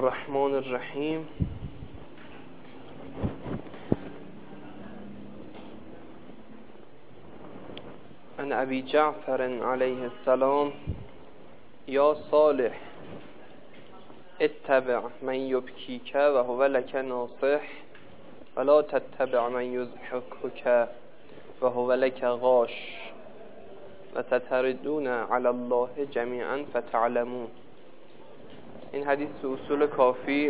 الرحمن الرحیم. عن ابی جعفر علیه السلام یا صالح اتبع من یبکیک و هو لک ناصح ولا تتبع من یضحکک و هو لک غاش و ستردون علی الله جمیعا فتعلمون. این حدیث اصول کافی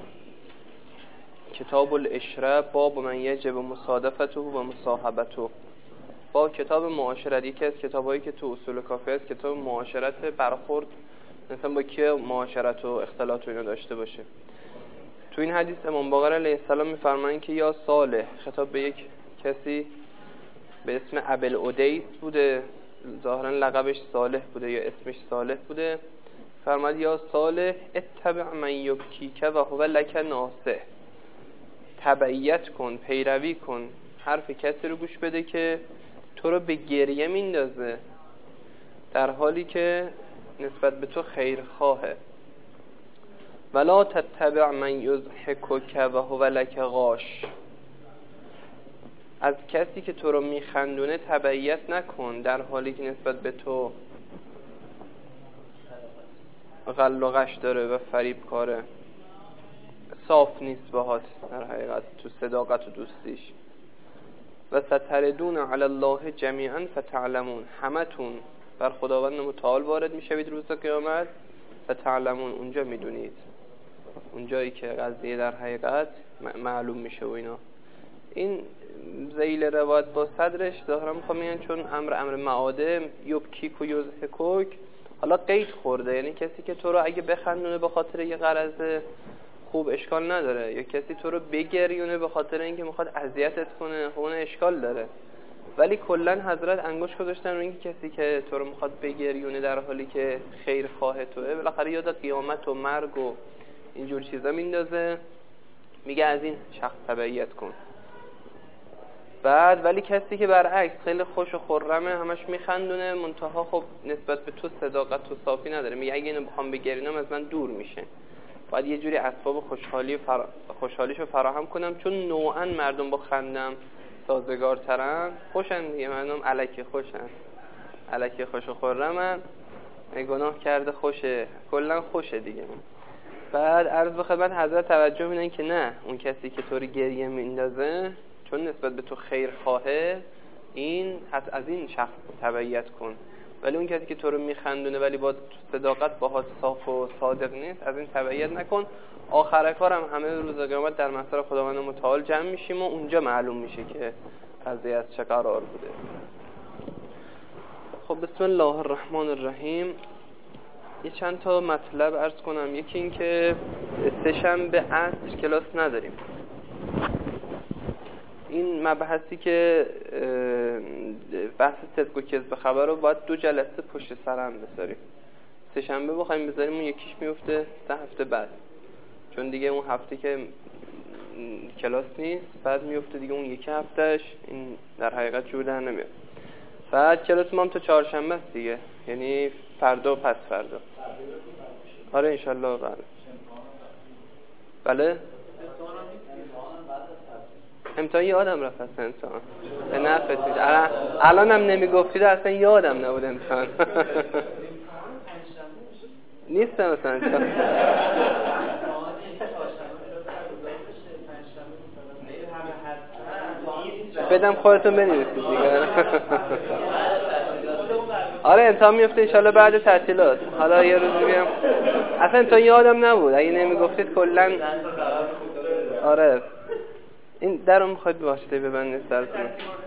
کتاب العشره باب من یجب مصادفته و مصاحبته. با کتاب معاشرت، یکی از کتابایی که تو اصول کافی است کتاب معاشرت، برخورد مثلا با کی معاشرت و اختلاط و اینا داشته باشه. تو این حدیث امام باقر علیه السلام میفرمایند که یا صالح، خطاب به یک کسی به اسم ابوالعدیس بوده، ظاهرا لقبش صالح بوده یا اسمش صالح بوده. فرمود یا صالح اتبع من یبکیک و هو لک ناصح، تبعیت کن، پیروی کن، حرف کسی رو گوش بده که تو رو به گریه میندازه در حالی که نسبت به تو خیرخواهه. ولا تتبع من یضحکک و هو لک غاش، از کسی که تو رو میخندونه تبعیت نکن در حالی که نسبت به تو غل و غش داره و فریب کاره، صاف نیست باهات در حقیقت تو صداقت و دوستیش. و ستردون علی الله جمیعا فتعلمون، همتون بر خداوند متعال وارد میشوید روز قیامت. فتعلمون، اونجا میدونید، اونجایی که قضیه در حقیقت معلوم میشه و اینا. این ذیل روایت با صدرش ظاهرا میخوام میگن چون امر معاده یبکیک و یضحکک، حالا قید خورده، یعنی کسی که تو رو اگه بخندونه به خاطر یه غرض خوب اشکال نداره، یا کسی تو رو بگریونه به خاطر اینکه میخواد اذیتت کنه، اون اشکال داره. ولی کلا حضرت انگشت گذاشتن رو اینکه کسی که تو رو میخواد بگریونه در حالی که خیر خواه توئه، بالاخره یاد قیامت و مرگ و اینجور چیزا میندازه، میگه از این شخص تبعیت کن. بعد ولی کسی که برعکس خیلی خوش و خرمه، همش میخندونه، منتها خب نسبت به تو صداقت و صافی نداره، میگه اگه اینو بخوام بگرینم از من دور میشه، باید یه جوری اسباب خوشحالیشو فراهم کنم، چون نوعا مردم با خندم سازگارترن، خوشن دیگه، مردم الکی خوشن، الکی خوش و خرمن، گناه کرده خوشه، کلا خوشه دیگه. بعد عرض به خدمت حضرت توجه میدن که نه، اون کسی که تو رو گریه میندازه چون نسبت به تو خیر خواهه، این از این شخص تبعیت کن. ولی اون کسی که تو رو میخندونه ولی با صداقت باهات صاف و صادق نیست، از این تبعیت نکن. آخر کارم همه روز قیامت در محضر خداوند متعال جمع میشیم و اونجا معلوم میشه که قضیه از چه قرار بوده. خب بسم الله الرحمن الرحیم. یه چند تا مطلب عرض کنم. یکی این که سه‌شنبه عصر کلاس نداریم. این مبحثی که بحث صدق و کذب خبر رو باید 2 جلسه پشت سر هم بذاریم. سه‌شنبه بخوایم بذاریم اون یکیش میفته 3 هفته بعد، چون دیگه اون هفته که کلاس نیست بعد میفته دیگه اون یکی هفتهش، این در حقیقت جور در نمیاد. بعد کلاس ما هم تا چهارشنبه است دیگه، یعنی فردا و پس فردا. آره انشالله. بله امتحان یادم رفت اصلا امتحان به نفعت میشه. الان هم نمیگفتید اصلا یادم نبود امتحان. نیستم اصلا بدم خودتون بنویسید دیگه. آره امتحان میفته انشالله بعد تعطیلات. حالا یه روز میگم اصلا امتحان یادم نبود، اگه نمیگفتید کلا. آره این درو میخواید باشته ببندید سرتون.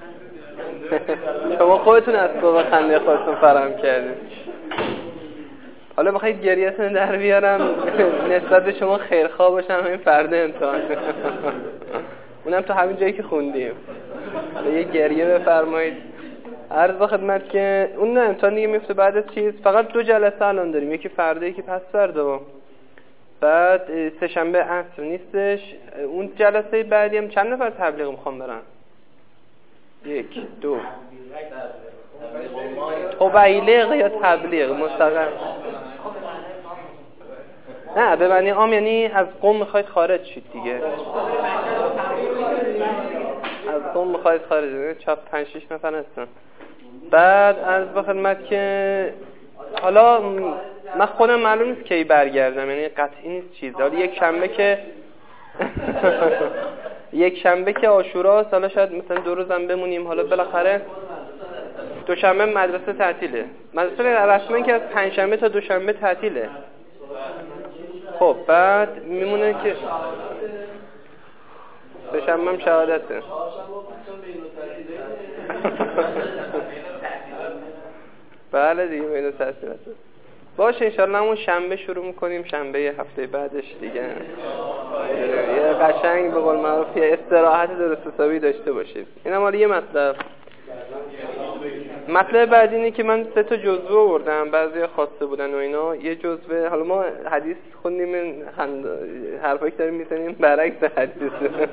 شما خودتون از با خنده خودتون فراهم کردید. حالا بخواید گریه‌تون در بیارم نسبت به شما خیرخواه باشم همین فردا امتحان. اونم تو همین جایی که خوندیم. یه گریه بفرمایید. عرض به خدمت که اون نه امتحان دیگه میفته بعد از چیز. فقط 2 جلسه الان داریم، یکی فردا یکی پس فردا. بعد سه‌شنبه عصر نیستش. اون جلسه بعدی هم چند نفر تبلیغ میخوام برن؟ 1 2 تبلیغ یا تبلیغ مستقیم؟ نه به معنی عام یعنی از قوم میخواید خارج شید دیگه. از قوم میخواید خارج شید. 5-6 نفر هستن. بعد عرض به خدمت که حالا من خودم معلوم نیست کی برگردم، یعنی قطعی نیست چیز. حالا یک شنبه که عاشوراست، حالا شاید مثلا 2 روزم بمونیم. حالا بالاخره دوشنبه مدرسه تعطیله. مدرسه رسما که از پنجشنبه تا دوشنبه تعطیله. خب بعد میمونه که دوشنبه هم شهادته. بله دیگه بین تعطیلات. باشه انشالله همون شنبه شروع میکنیم، شنبه هفته بعدش دیگه یه قشنگ به قول معروف یه استراحت درست حسابی داشته باشید. اینم حالا یه مطلب بعدی اینه که من 3 تا جزوه آوردم، بعضیا خواسته بودن و اینا. یه جزوه حالا ما حدیث خوندیم، حرفایی که داریم میزنیم برعکس حدیث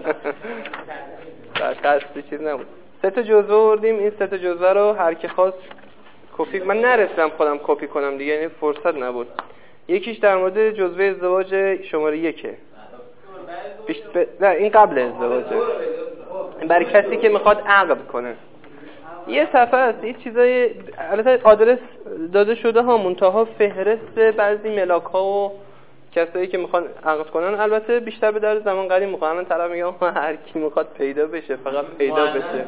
قصدی چیز نبود. 3 تا جزوه آوردیم. این 3 تا جزوه رو هر کی خواست کپی، من نرسیدم خودم کپی کنم دیگه، یعنی فرصت نبود. یکیش در مورد جزوه ازدواج شماره 1. نه این قبل ازدواجه، برای کسی که میخواد عقد کنه. یه صفحه است، یه چیزای البته آدرس داده شده ها، منتها فهرست بعضی ملاک ها و کسایی که میخوان عقد کنن. البته بیشتر به در زمان قدیم میخوان طرف میگه هر کی میخواد پیدا بشه فقط پیدا بشه.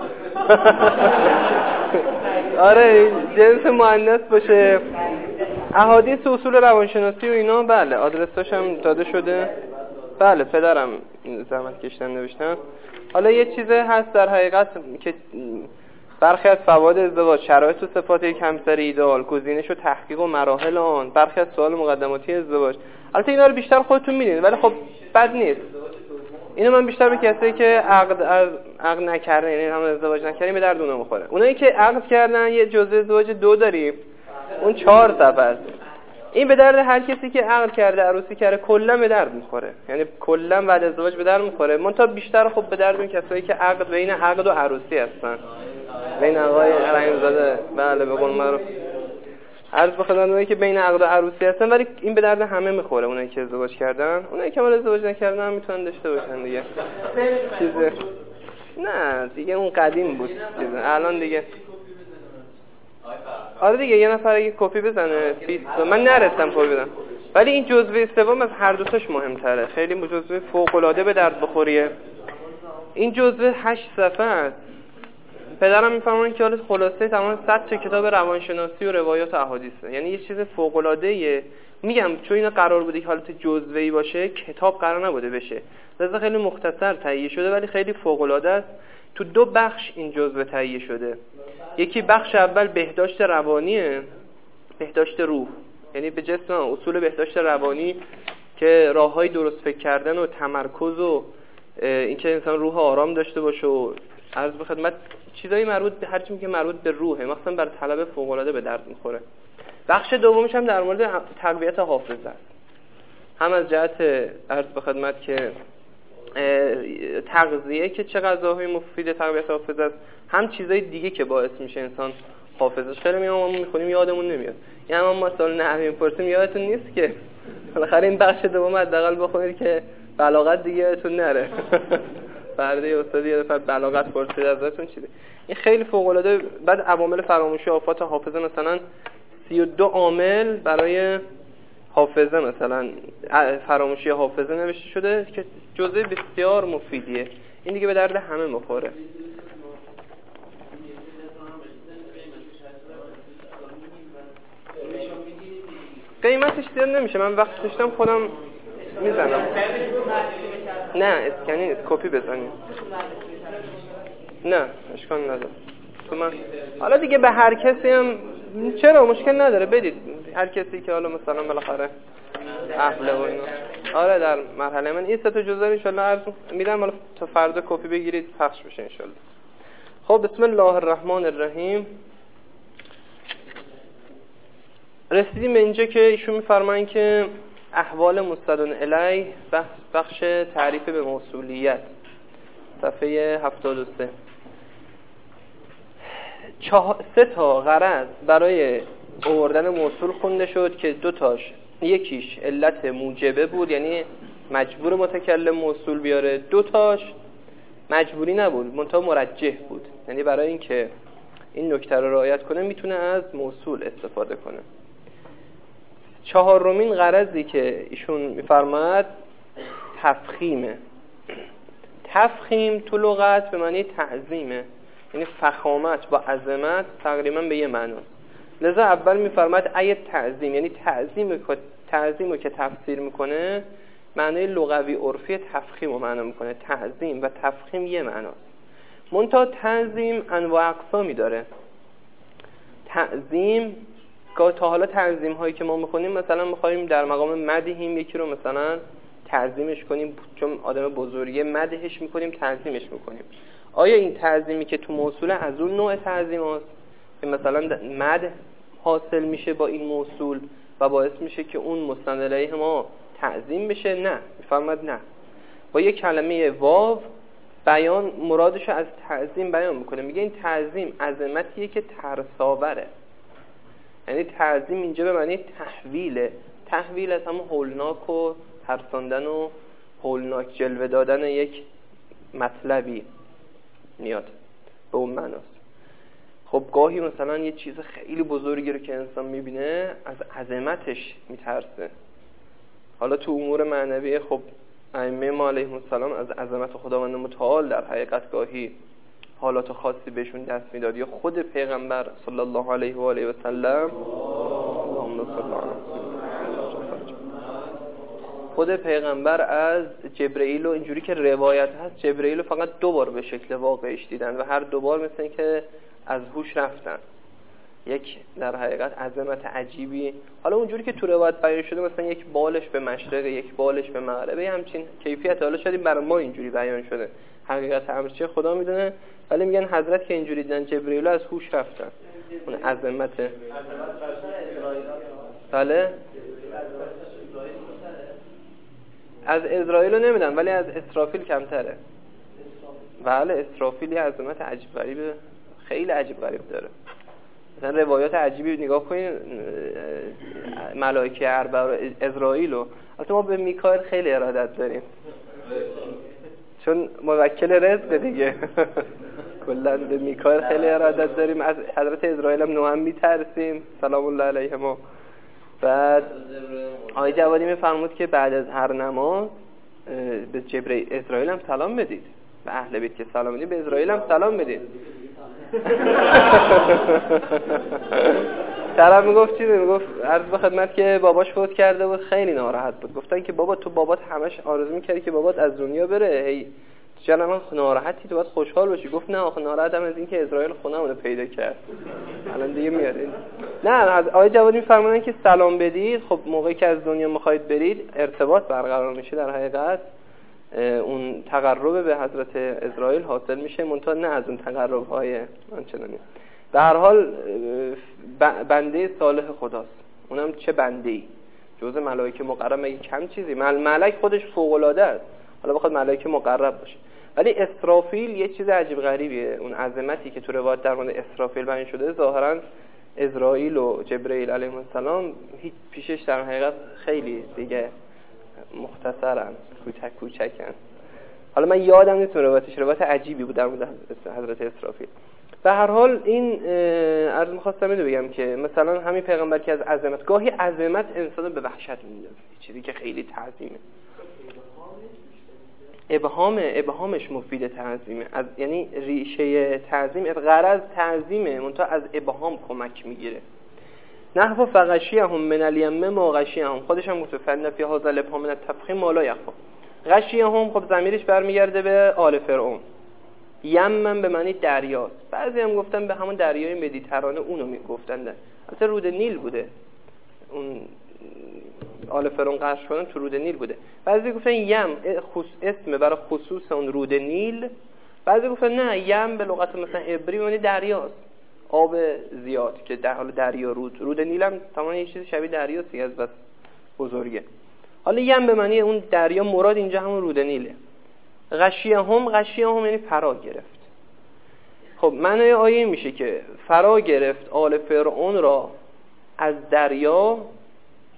آره جنس مؤنث باشه. احادیث اصول روانشناسی و اینا بله آدرساش هم داده شده. بله پدرم زحمت کشیدن نوشتن. حالا یه چیزه هست در حقیقت که برخی از فواید ازدواج، شرایط و صفات یک همسر ایدئال، گزینش و تحقیق و مراحل آن، برخی از سوال مقدماتی ازدواج. البته اینا رو بیشتر خودتون میدونید ولی خب بد نیست. اینو من بیشتر به کسایی که عقد نکردن، یعنی هم ازدواج نکردن به درد اونها میخوره. اونایی که عقد کردن یه جزء ازدواج 2 داریم، اون 4 صفحه است. این به درد هر کسی که عقد کرده، عروسی کرده، کلا به درد میخوره. یعنی کلا بعد ازدواج به درد میخوره. منتها بیشتر خب به درد اون کسایی که عقد بین عقد و عروسی هستن، بین آقای رحیم‌زاده بله به قول معروف عرض بخدن اونایی که بین عقد و عروسی هستن. ولی این به درد همه میخوره، اونایی که ازدواج کردن. اونایی که ولی ازدواج نکردن هم میتونن داشته باشن دیگه. چیزه نه دیگه اون قدیم بود چیزه. الان دیگه آره دیگه یه نفر اگه کپی بزنه 20 من نرسم کپی بدم. ولی این جزوه سوم از هر دو تاش مهمتره. خیلی جزوه فوق العاده به درد بخوریه. این جزوه 8 صفحه است. پدرم میفرمایند که حالا خلاصه تمام 100 تا کتاب روانشناسی و روایات و احادیثه. یعنی یه چیز فوق العاده ایه. میگم چون اینا قرار بوده که حالت جزوه‌ای باشه، کتاب قرار نبوده بشه. لذا خیلی مختصر تهیه شده ولی خیلی فوق العاده است. تو 2 بخش این جزوه تهیه شده. یکی بخش اول بهداشت روانیه، بهداشت روح، یعنی به جسم اصول بهداشت روانی که راههای درست فکر کردن و تمرکز و اینکه انسان روح آرام داشته باشه و عرض به خدمت چیزایی مربوط به هر چیزی که مربوط به روحه، مثلا برای طلبه فوق العاده به درد میخوره. بخش دومش هم در مورد تقویت حافظه است. هم از جهت عرض به خدمت که تغذیه که چه غذاهای مفید تقویت حافظه است، هم چیزای دیگه که باعث میشه انسان حافظش خیلی ما میخونیم یادمون نمیاد. یعنی ما مثلا نحوی میپرسیم یادتون نیست که بالاخره این بخش دوم حداقل بخونید که بلاغت دیگه یادتون نره. فردا استادی یه دفعه بلاغت پرسید ازتون چیه. این خیلی فوق العاده. بعد عوامل فراموشی آفات حافظه، مثلا 32 عامل برای حافظه، مثلا فراموشی حافظه نوشته شده که جزء بسیار مفیدیه. این دیگه به درد همه میخوره. قیمتش زیاد نمیشه، من وقت داشتم خودم میزنم. نه اسکنی نیست، کپی بزنید. نه اشکال نداره. تو من حالا دیگه به هر کسی هم چرا مشکل نداره بدید، هر کسی که حالا مثلا بالاخره اهله و اینا. آره در مرحله من این 3 تا جزء ان شاء الله میدم، حالا تا فردا کپی بگیرید پخش بشه ان شاء الله. خب بسم الله الرحمن الرحیم. رسیدیم به اینجا که ایشون میفرمایند که احوال مستدن الیه، بخش تعریف به موصولیت، صفحه 73. 3 تا غرض برای آوردن موصول خونده شد که 2 تاش یکیش علت موجبه بود، یعنی مجبور متکلم موصول بیاره. دوتاش مجبوری نبود، منتها مرجح بود، یعنی برای اینکه این نکته رو رعایت کنه میتونه از موصول استفاده کنه. چهارمین غرضی که ایشون میفرماید تفخیمه. تفخیم تو لغت به معنی تعظیمه، یعنی فخامت با عظمت تقریبا به یه معناست. لذا اول میفرماید ای تعظیم، یعنی تعظیمو که تفسیر میکنه معنی لغوی عرفی تفخیم رو معنا میکنه. تعظیم و تفخیم یه معناست، منتها تعظیم انواع اقسامی داره. تعظیم تا حالا تعظیم هایی که ما میکنیم، مثلا میخوایم در مقام مدحیم یکی رو مثلا تعظیمش کنیم چون آدم بزرگه، مدحش میکنیم، تعظیمش میکنیم. آیا این تعظیمی که تو موصول از اون نوع تعظیم هست که مثلا مدح حاصل میشه با این موصول و باعث میشه که اون مستند الیه ما تعظیم بشه؟ نه، میفرماد نه، با یک کلمه واو بیان مرادش از تعظیم بیان میکنه. میگه این تعظیم عظمتیه که ترساوره، یعنی تعظیم اینجا به معنی تحویله. تحویل از همون هولناک و ترساندن و هولناک جلوه دادن یک مطلبی میاد، به اون معناست. خب گاهی مثلا یه چیز خیلی بزرگی رو که انسان میبینه از عظمتش میترسه. حالا تو امور معنوی خب ائمه ما علیهم السلام از عظمت خداوند متعال در حقیقت گاهی حالات خاصی بهشون دست میداد، یا خود پیغمبر صلی الله علیه و آله و سلم، خود پیغمبر از جبرئیل، اینجوری که روایت هست جبرئیل فقط 2 بار به شکل واقعیش دیدن و هر 2 بار مثل این که از هوش رفتن. یک در حقیقت عظمت عجیبی، حالا اونجوری که تو روایت بیان شده مثلا یک بالش به مشرق، یک بالش به مغرب، همچین کیفیت. حالا شاید برای ما اینجوری بیان شده، حقیقت امر چه خدا میدونه، ولی میگن حضرت که اینجوری دیدن جبرئیل از هوش رفتن. اون عظمت بله از اسرائیل رو نمیدن، ولی از اسرافیل کمتره. بله اسرافیل یه عظمت عجیب غریب، خیلی عجیب غریب داره. مثلا روایات عجیبی نگاه کنین، ملائکه اربع و اسرائیل رو، البته ما به میکائیل خیلی ارادت داریم چون موکل رزق دیگه کلا به میکائیل خیلی ارادت داریم. از حضرت اسرائیل هم نوعا میترسیم سلام الله علیهم. بعد آقای جوادی میفرمود که بعد از هر نماز به جبرئیل اسرائیل هم سلام بدید، به اهل بیت که سلام بدید، به اسرائیل هم سلام بدید. طرف میگفت چی؟ میگفت عرض به خدمت که باباش فوت کرده بود، خیلی ناراحت بود. گفتن که بابا تو بابات همش آرزو می‌کردی که بابات از دنیا بره، هی چرا من ناراحتی؟ تو باید خوشحال باشی. گفت نه آخه ناراحتم از اینکه اسرائیل خونمون رو پیدا کرد، الان دیگه میاد. نه از آقای جوادی میفرمایند که سلام بدید. خب موقعی که از دنیا میخواید برید ارتباط برقرار میشه، در حقیقت اون تقرب به حضرت اسرائیل حاصل میشه، منتها نه از اون تقرب‌های آنچنانی. به هر حال بنده صالح خداست، اونم چه بنده‌ای، جزء ملائکه مقرب، مگه کم چیزی؟ ملک خودش فوق‌العاده است، حالا بخواد ملائکه مقرب باشه. ولی اسرافیل یه چیز عجیب غریبیه. اون عظمتی که تو روایت در مورد اسرافیل بیان شده، ظاهراً اسرائیل و جبرئیل علیهم السلام هیچ پیشش در حقیقت خیلی دیگه مختصرن، کوچکن. حالا من یادم نیست روایت عجیبی بود در مورد حضرت اسرافیل. به هر حال این عرض می‌خواستم اینو بگم که مثلا همین پیغمبر که از عظمت، گاهی عظمت انسانو به وحشت میندازه، چیزی که خیلی تعظیمه. ابهامش مفید تعظیمه، از یعنی ریشه تعظیم، غرض تعظیمه، منتها از ابهام کمک میگیره. نحو فغشیهم من الیم ما غشیهم، خودش هم متفن فی هذا الابهام من التفخیم ما لا یخفا. غشیهم خب ضمیرش برمیگرده به آل فرعون. یمن به معنی دریاست، بعضی هم گفتن به همون دریای مدیترانه، اونو میگفتن، اصلا رود نیل بوده. اون آل فرعون غرق شدن تو رود نیل بوده. بعضی گفتن یم اسم برای خصوص اون رود نیل، بعضی گفتن نه یم به لغت مثلا عبری معنی دریاست، آب زیاد که در حال دریا رود نیل هم تمام یه چیز شبیه دریاست از بس بزرگه. حالا یم به معنی اون دریا، مراد اینجا همون رود نیله. غشیهم یعنی فرا گرفت. خب معنای آیه میشه که فرا گرفت آل فرعون را از دریا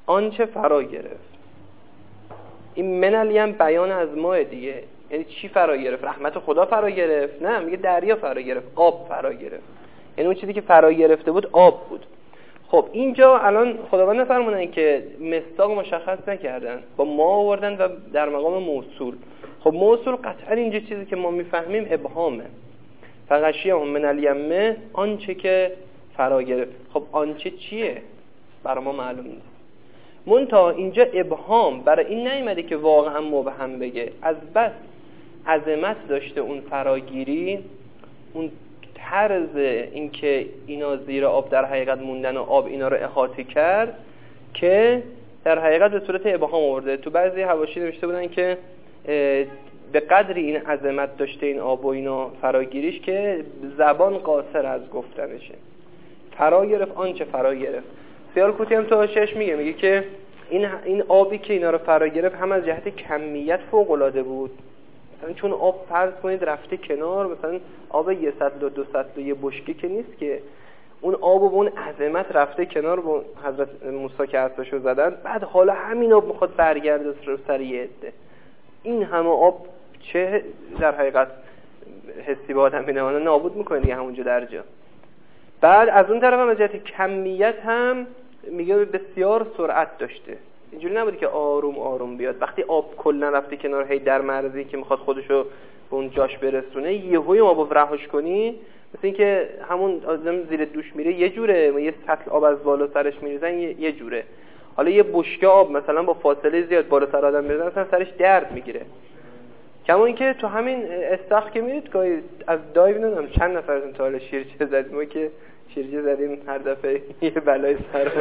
آنچه فرا گرفت. این من الیم بیان از ما دیگه، یعنی چی فرا گرفت؟ رحمت خدا فرا گرفت؟ نه، میگه دریا فرا گرفت، آب فرا گرفت. یعنی اون چیزی که فرا گرفته بود آب بود. خب اینجا الان خداوند فرمودن که مصداق مشخص نکردن، با ما آوردن و در مقام موصول. خب موصول قطعا اینجا چیزی که ما میفهمیم ابهامه. فغشیهم من الیمه، آنچه که فرا گرفت. خب آنچه چیه؟ برای ما معلوم نیست. منتها اینجا ابهام برای این نیامده که واقعا مبهم بگه، از بس عظمت داشته اون فراگیری، اون طرز اینکه اینا زیر آب در حقیقت موندن و آب اینا رو احاطه کرد که در حقیقت به صورت ابهام آورده. تو بعضی حواشی نوشته بودن که به قدری این عظمت داشته این آب و اینا فراگیریش که زبان قاصر از گفتنشه. فرا گرفت آنچه فرا گرفت. سیالکوتی هم تو حاشیه‌اش میگه که این آبی که اینا رو فرا گرفت هم از جهت کمیت فوق العاده بود. مثلا چون آب فرض کنید رفته کنار، مثلا آب 1 سطل و 2 سطل یه بشکه که نیست که، اون آب و اون عظمت رفته کنار با حضرت موسی که عصاشو زدن، بعد حالا همین آب میخواد برگرده رو سر یه عده. این همه آب چه در حقیقت حسی به آدم میدونه، نابود میکنه دیگه همونجا در جا. بعد از اون طرف هم از جهت کمیت هم میگه بسیار سرعت داشته. اینجوری نبوده که آروم آروم بیاد. وقتی آب کلا رفته کنار، هی در معرضی که میخواد خودشو به اون جاش برسونه، یهویی آب رهاش کنی، مثل اینکه همون آدم زیر دوش میره یه جوره، یه سطل آب از بالا سرش میریزن یه جوره. حالا یه بشکه آب مثلا با فاصله زیاد بالا سر آدم میریزن، مثلا سرش درد میگیره. کما اینکه تو همین استخر که میرید گاهی از دایو نمیدونم چند نفرتون تا حالا شیرجه زدیم، ما که شیرجه زدیم هر دفعه یه بلای سرمون.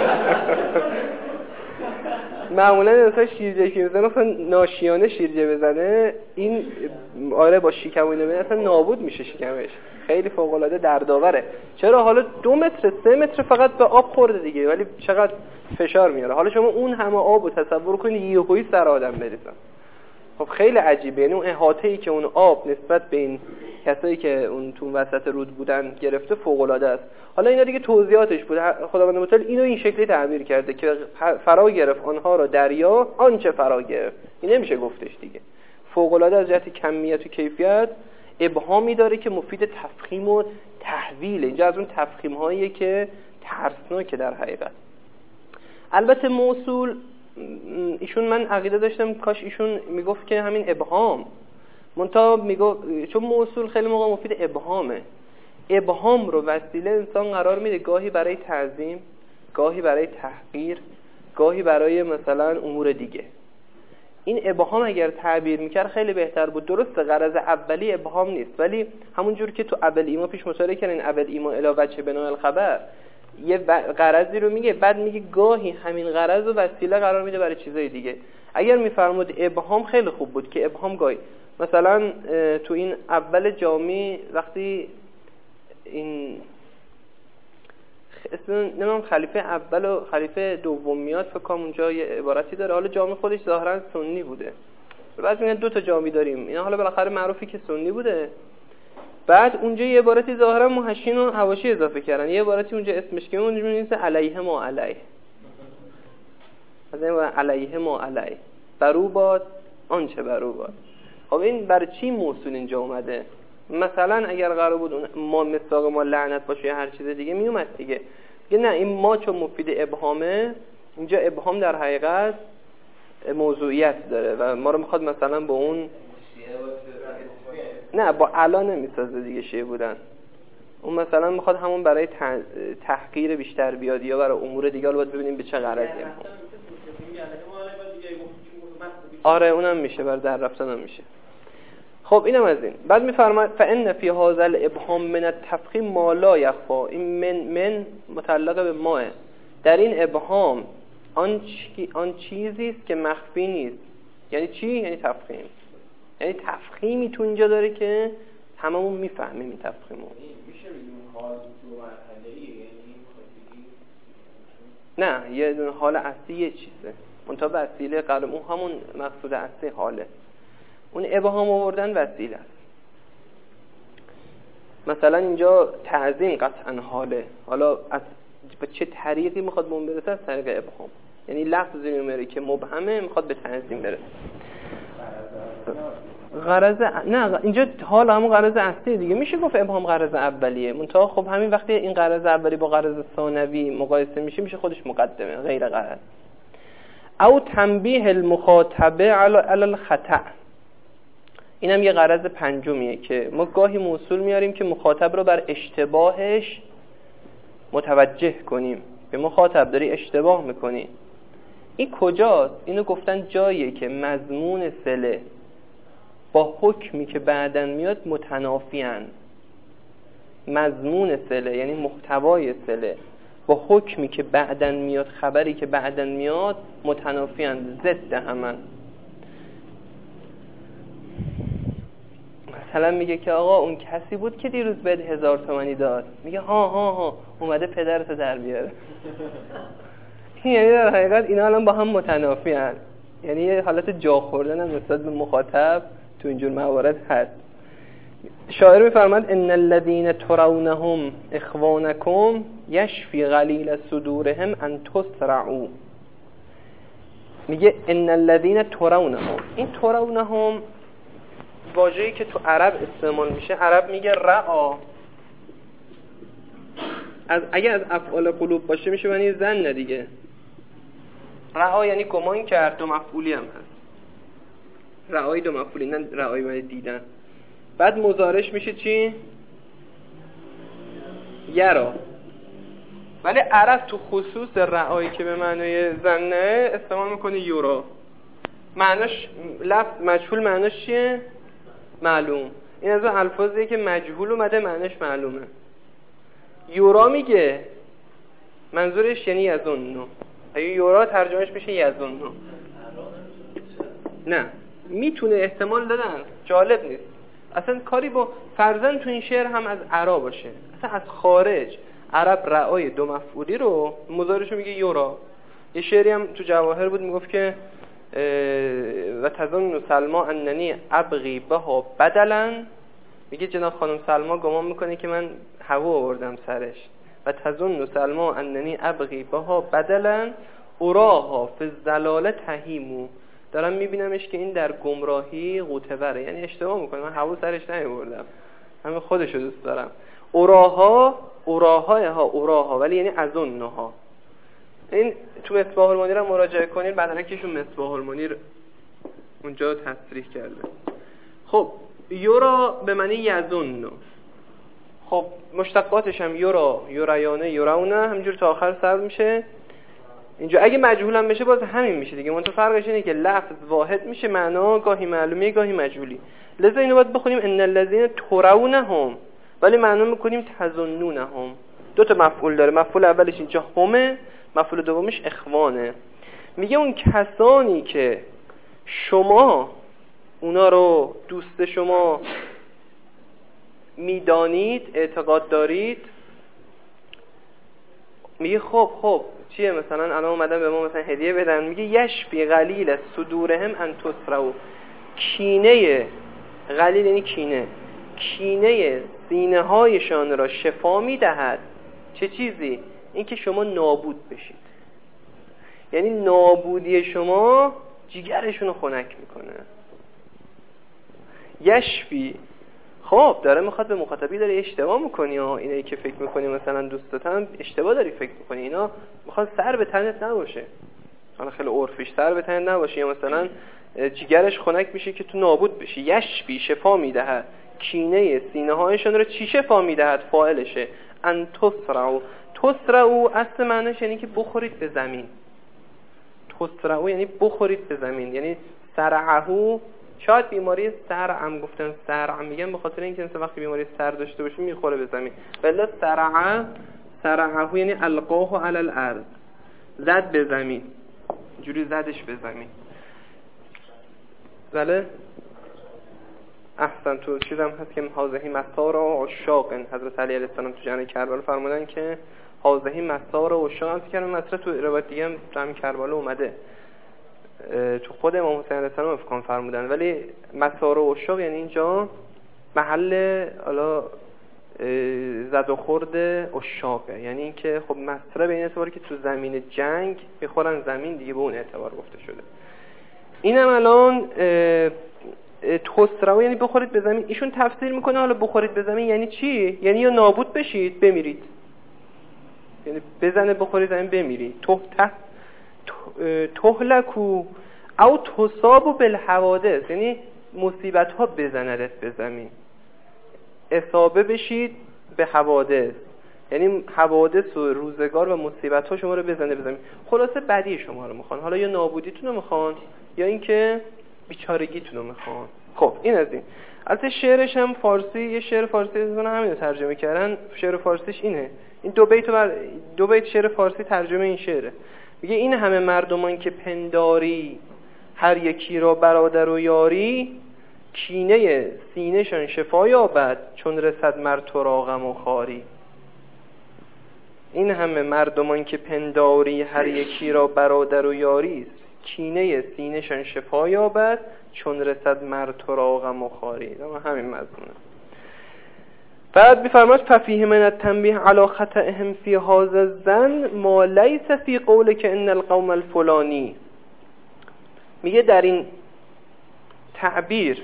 معمولا انسان شیرجه که میزنه، مثلا ناشیانه شیرجه بزنه، این آره با شکم و اینو اصلا نابود میشه شکمش، خیلی فوق العاده دردآوره. چرا؟ حالا 2 متر 3 متر فقط به آب خورده دیگه، ولی چقدر فشار میاره. حالا شما اون همه آبو تصور کنید یهویی سر آدم بریزن. خب خیلی عجیبه. یعنی اون احاطه‌ای که اون آب نسبت به این کسایی که اون تو وسط رود بودن گرفته فوق العاده است. حالا اینا دیگه توضیحاتش بود. خداوند متعال اینو این شکلی تعبیر کرده که فرا گرفت آنها را دریا آنچه فرا گرفت. این نمیشه گفتش دیگه. فوق العاده از جهت کمیت و کیفیت ابهامی داره که مفید تفخیم و تحویل. اینجا از اون تفخیم هایی که ترسناکه در حقیقت. البته موصول ایشون من عقیده داشتم کاش ایشون میگفت که همین ابهام، منتها میگه چون موصول خیلی موقع مفید ابهامه. ابهام رو وسیله انسان قرار میده، گاهی برای تعظیم، گاهی برای تحقیر، گاهی برای مثلا امور دیگه. این ابهام اگر تعبیر میکرد خیلی بهتر بود. درسته غرض اولی ابهام نیست، ولی همون جور که تو اول ایمان پیش مطالعه کردین، اول ایمان علاوه چه بنا الخبر، یه غرضی رو میگه، بعد میگه گاهی همین غرض و وسیله قرار میده برای چیزای دیگه. اگر میفرمود ابهام خیلی خوب بود که ابهام گاهی مثلا تو این اول جامی وقتی این اسم نمیدونم خلیفه اول و خلیفه دوم میاد، فکر کنم اونجا یه عبارتی داره. حالا جامی خودش ظاهرا سنی بوده، بعد میگن 2 تا جامی داریم اینا، حالا بالاخره معروفی که سنی بوده. بعد اونجا یه عبارتی ظاهرا محشین و حواشی اضافه کردن، یه عبارتی اونجا اسمش که اونجا می‌نویسه علیه ما علیه، مثلا علیه ما علیه، برو باد آنچه برو باد. خب این برای چی موصول اینجا اومده؟ مثلا اگر قرار بود ما مصداق ما لعنت باشه یا هر چیز دیگه میومد دیگه. نه، این ما چون مفید ابهامه، اینجا ابهام در حقیقت موضوعیت داره و ما رو میخواد مثلا با اون نه با علا نمیسازه دیگه شیعه بودن، اون مثلا میخواد همون برای تحقیر بیشتر بیاد یا برای امور دیگه. حالا باید ببینیم به چه غرضی. آره اونم میشه، برای در رفتن هم میشه. خب اینم از این. بعد میفرماید فان فی هذا الابهام من التفخیم ما لا یخفا، این من متعلق به ماه. در این ابهام آن چیزی است که مخفی نیست. یعنی چی؟ یعنی تفخیم. یعنی تفخیمی تو اینجا داره که هممون میفهمیم این تفخیمو. میشه بگیم حال دو مرحله‌ایه، یعنی نه، یه دونه حال اصلی یه چیزه، منتها وسیله قلم اون همون مقصود اصلی حاله. اون ابهام آوردن وسیله است. مثلا اینجا تعظیم قطعا حاله، حالا از به چه طریقی میخواد به اون برسه؟ از طریق ابهام. یعنی لفظی میاره که مبهمه میخواد به تنظیم برسه. غرض نه اینجا حالا همون غرض اصلی دیگه میشه گفت ابهام غرض اولیه، منتها خب همین وقتی این غرض اولی با غرض ثانوی مقایسه میشه خودش مقدمه غیر غرض. او تنبیه المخاطبه علی الخطأ، اینم یه غرض پنجمیه که ما گاهی موصول میاریم که مخاطب رو بر اشتباهش متوجه کنیم، به مخاطب داری اشتباه میکنی. این کجاست؟ اینو گفتن جاییه که مضمون صله با حکمی که بعدن میاد متنافیان. مضمون صله یعنی محتوای صله با حکمی که بعدن میاد، خبری که بعدن میاد متنافیان، ضد همن. مثلا میگه که آقا اون کسی بود که دیروز بهت 1000 تومانی داد، میگه ها اومده پدرتو در بیاره. یعنی در حقیقت اینا الان با هم متنافیان، یعنی یه حالت جا خوردن هم نسبت به مخاطب تو اینجور موارد هست. شاعر میفرماد ان الذين ترونهم اخوانكم يشفي غلیل صدورهم ان تسرعوا. میگه ان الذين ترونهم، این ترونهم واژه‌ای که تو عرب استعمال میشه، عرب میگه رعا، اگه از افعال قلوب باشه میشه معنی ظن دیگه. رعا یعنی گمان کرد، دو مفعولی هم هست. رعای دو مفعولی، نه رعای معنی دیدن. بعد مضارعش میشه چی؟ یرا. ولی عرب تو خصوص رعایی که به معنای ظنه استعمال میکنه یورا. معناش لفظ مجهول، معناش چیه؟ معلوم. این از اون الفاظیه که مجهول اومده معناش معلومه. یورا میگه منظورش یعنی یظنو. اگه یورا ترجمهش میشه یظنو. نه میتونه احتمال دادن، جالب نیست اصلا کاری با فرضاً تو این شعر هم از عرا باشه، اصلا از خارج عرب رعای دو مفعولی رو مضارعشو میگه یورا. یه شعری هم تو جواهر بود میگفت که و تظن سلما اننی ابغی بها بدلا، میگه جناب خانم سلما گمان میکنه که من هوا آوردم سرش. و تظن سلما اننی ابغی بها بدلا اراها فی الضلال تهیمو، دارم میبینمش که این در گمراهی قوتوره، یعنی اشتباه میکنه، من هوا سرش نیاوردم، همین خودشو دوست دارم. اوراها ولی یعنی اظنها. این تو مصباح المنیر هم مراجعه کنید، بعدنکشون مصباح المنیر اونجا تصریح کرده. خب یورا به معنی یظن، خب مشتقاتش هم یورا، یوریانه، یورونه، همینجور تا آخر سر میشه. اینجا اگه مجهول هم بشه باز همین میشه دیگه، منتها فرقش اینه که لفظ واحد میشه، معنا گاهی معلومه گاهی مجهولی. لذا اینو باید بخونیم ان الذين ترونهم، ولی معنا میکنیم تظنونهم. دو تا مفعول داره، مفعول اولش اینجا همه، مفعول دومش اخوانه. میگه اون کسانی که شما اونا رو دوست شما میدانید، اعتقاد دارید، میگه خب چیه؟ مثلا الان اومدن به ما مثلا هدیه بدن، میگه یشفی غلیل صدورهم ان تسرعوا، کینه غلیل یعنی کینه سینه هایشان را شفا میدهد. چه چیزی؟ این که شما نابود بشید، یعنی نابودی شما جیگرشون رو خنک میکنه. یشفی، خب داره میخواد به مخاطبی داره اشتباه میکنی ها، اینایی که فکر میکنی مثلا دوستاتم اشتباه داری فکر میکنی، اینا میخواد سر به تنت نباشه، حالا خیلی عرفیش سر به تنت نباشه، یا مثلا جیگرش خنک میشه که تو نابود بشی. یشفی شفا میدهد کینه سینه هایشان رو. چی شفا میدهد؟ فاعلشه. ان تسرعوا اصل معنیش یعنی که بخورید به زمین. تسرعوا یعنی بخورید به زمین، یعنی سرعهو. شاید بیماری سرع هم گفتن سرع میگن به خاطر اینکه مثلا وقتی بیماری سر داشته باشه میخوره به زمین. ولی سرعهو یعنی القاه علی الارض، زد به زمین، جوری زدش به زمین. بله احسن. تو چیزم هست که هازهی مسار و عشاق، حضرت علی علیه السلام تو جنگ کربلا فرمودن که هازهی مسار و عشاق، هم که مثلا تو روایت دیگه هم جنگ کربلا اومده، تو خود امام حسین علیه السلام افکان فرمودن. ولی مسار و عشاق یعنی اینجا محل حالا زد و خورد عشاقه، یعنی اینکه خب مسئله به این اعتبار که تو زمین جنگ میخورن زمین، دیگه به اون اعتبار گفته شده. اینم الان خسرو یعنی بخورید به زمین. ایشون تفسیر میکنه حالا بخورید به زمین یعنی چی؟ یعنی یا نابود بشید بمیرید، یعنی بزنه بخورید زمین بمیرید. تهلکو او تصابو بالحوادث، یعنی مصیبت ها بزندت به زمین، اصابه بشید به حوادث، یعنی حوادث و روزگار و مصیبت ها شما رو بزنه به زمین. خلاصه بدی شما رو میخوان، حالا یا نابودیتون رو میخوان یا اینکه بیچارگیتون رو میخوان. خب این از این. البته شعرش هم فارسی، یه شعر فارسی از همین رو ترجمه کردن. شعر فارسیش اینه، این دو بیت شعر فارسی ترجمه این شعره. میگه این همه مردمان که پنداری هر یکی را برادر و یاری، کینه سینه‌شان شفا یابد چون رسد مر تو را غم و خواری. این همه مردمان که پنداری هر یکی را برادر و یاری است، کینه سینه‌شان شفا یابد چون رسد مر تو را غم و خواری. همین مضمونه. بعد می‌فرماید ففیه من التنبیه علی خطئهم فی هذا الظن ما لیس فی قولک ان القوم الفلانی. میگه در این تعبیر